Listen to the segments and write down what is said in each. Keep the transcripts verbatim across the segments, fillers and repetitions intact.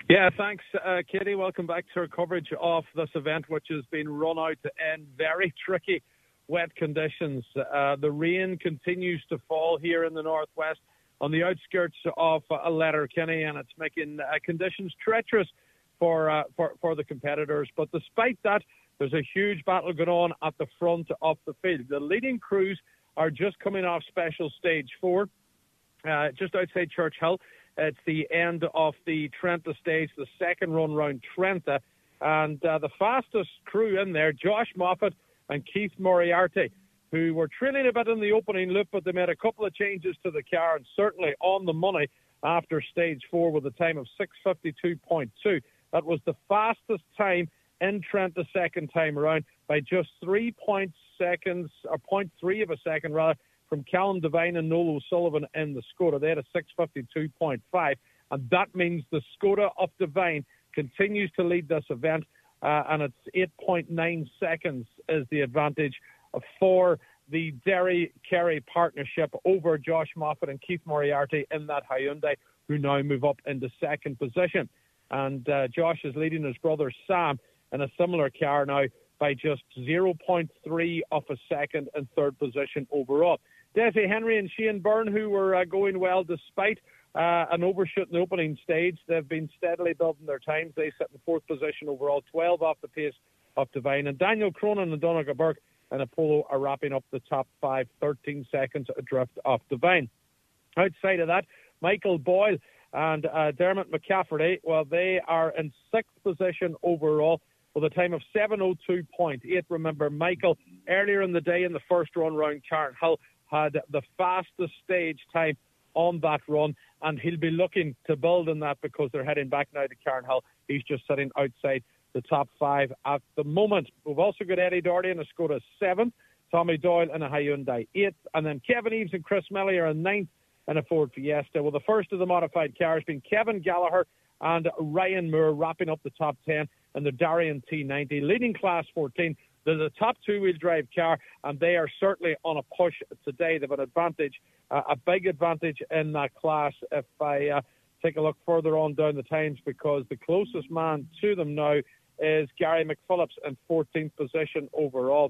Yeah, thanks, uh, Katie. Welcome back to our coverage of this event, which has been run out in very tricky wet conditions. Uh, the rain continues to fall here in the northwest on the outskirts of uh, Letterkenny, and it's making uh, conditions treacherous for, uh, for for the competitors. But despite that, there's a huge battle going on at the front of the field. The leading crews are just coming off special stage four, uh, just outside Churchill. It's the end of the Trenta stage, the second run round Trenta. And uh, the fastest crew in there, Josh Moffat and Keith Moriarty, who were trailing a bit in the opening loop, but they made a couple of changes to the car and certainly on the money after stage four with a time of six fifty-two point two. That was the fastest time in Trenta second time around by just three point seconds, or point three of a second rather, from Callum Devine and Noel O'Sullivan in the Skoda. They had a six fifty-two point five, and that means the Skoda of Devine continues to lead this event, uh, and it's eight point nine seconds is the advantage for the Derry-Kerry partnership over Josh Moffat and Keith Moriarty in that Hyundai, who now move up into second position. And uh, Josh is leading his brother Sam in a similar car now by just zero point three of a second in third position overall. Desi Henry and Shane Byrne, who were uh, going well despite uh, an overshoot in the opening stage, they've been steadily building their times. They sit in fourth position overall, twelve off the pace of Devine. And Daniel Cronin and Donegal Burke and Apollo are wrapping up the top five, thirteen seconds adrift off Devine. Outside of that, Michael Boyle and uh, Dermot McCafferty, well, they are in sixth position overall with a time of seven oh two point eight. Remember, Michael, earlier in the day in the first run round Cairn Hill, had the fastest stage time on that run, and he'll be looking to build on that because they're heading back now to Cairn Hill. He's just sitting outside the top five at the moment. We've also got Eddie Doherty in a Skoda seventh, Tommy Doyle in a Hyundai eighth, and then Kevin Eves and Chris Melly are in ninth in a Ford Fiesta. Well, the first of the modified cars being Kevin Gallagher and Ryan Moore wrapping up the top ten in the Darien T ninety, leading class fourteen. There's a top two-wheel drive car, and they are certainly on a push today. They have an advantage, uh, a big advantage in that class if I uh, take a look further on down the times, because the closest man to them now is Gary McPhillips in fourteenth position overall.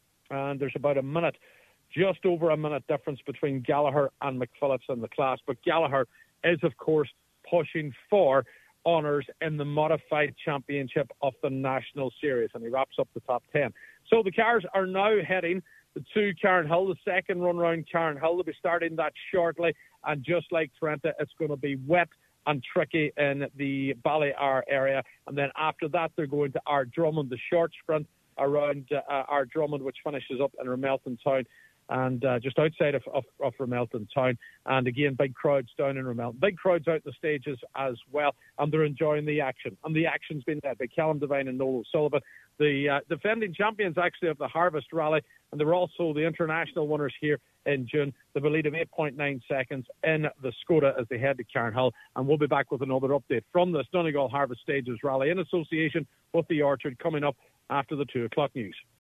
And there's about a minute, just over a minute difference between Gallagher and McPhillips in the class. But Gallagher is, of course, pushing for honours in the modified championship of the National Series, and he wraps up the top ten. So the cars are now heading to Cairn Hill, the second run round Cairn Hill. They'll be starting that shortly, and just like Trenta, it's going to be wet and tricky in the Ballyour area, and then after that they're going to Ardrummun, the short sprint around uh, Ardrummun, which finishes up in Ramelton Town, and uh, just outside of, of, of Ramelton Town. And again, big crowds down in Ramelton. Big crowds out in the stages as well, and they're enjoying the action. And the action's been led by Callum Devine and Noel O'Sullivan, the uh, defending champions actually of the Harvest Rally, and they're also the international winners here in June. They have a lead of eight point nine seconds in the Skoda as they head to Cairn Hill. And we'll be back with another update from this Donegal Harvest Stages Rally in association with the Orchard coming up after the two o'clock news.